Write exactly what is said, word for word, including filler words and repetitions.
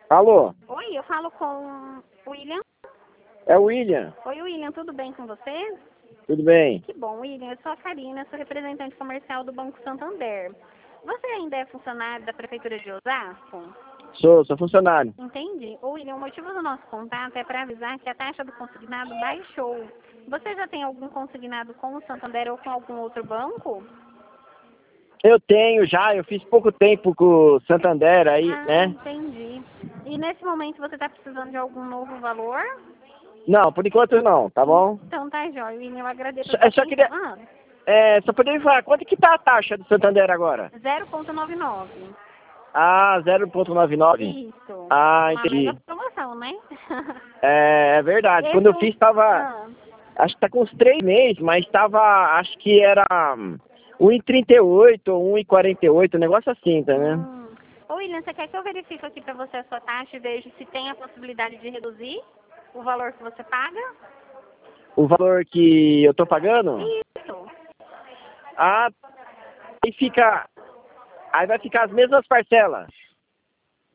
Alô? Oi, eu falo com o William. É o William. Oi, William, tudo bem com você? Tudo bem? Que bom, William. Eu sou a Karina, sou representante comercial do Banco Santander. Você ainda é funcionário da Prefeitura de Osasco? Sou, sou funcionário. Entendi. Ô, William, o motivo do nosso contato é para avisar que a taxa do consignado baixou. Você já tem algum consignado com o Santander ou com algum outro banco? Eu tenho já, eu fiz pouco tempo com o Santander aí, Ah, né? entendi. E nesse momento você está precisando de algum novo valor? Não, por enquanto não, tá bom? Então tá, jóia. William, eu agradeço Só, a sua eu só queria, atenção. Ah, é, só poderia falar, quanto que tá a taxa do Santander agora? zero vírgula noventa e nove. Ah, zero vírgula noventa e nove? Isso. Ah, Uma mega entendi. promoção, né? É, é verdade, quando Esse eu é o... fiz tava, Ah, acho que tá com uns três meses, mas tava, acho que era hum, um e trinta e oito ou um e quarenta e oito, um negócio assim, tá vendo? hum. Ô, William, você quer que eu verifique aqui pra você a sua taxa e veja se tem a possibilidade de reduzir o valor que você paga? O valor que eu tô pagando? Isso. Ah, aí fica, aí vai ficar as mesmas parcelas.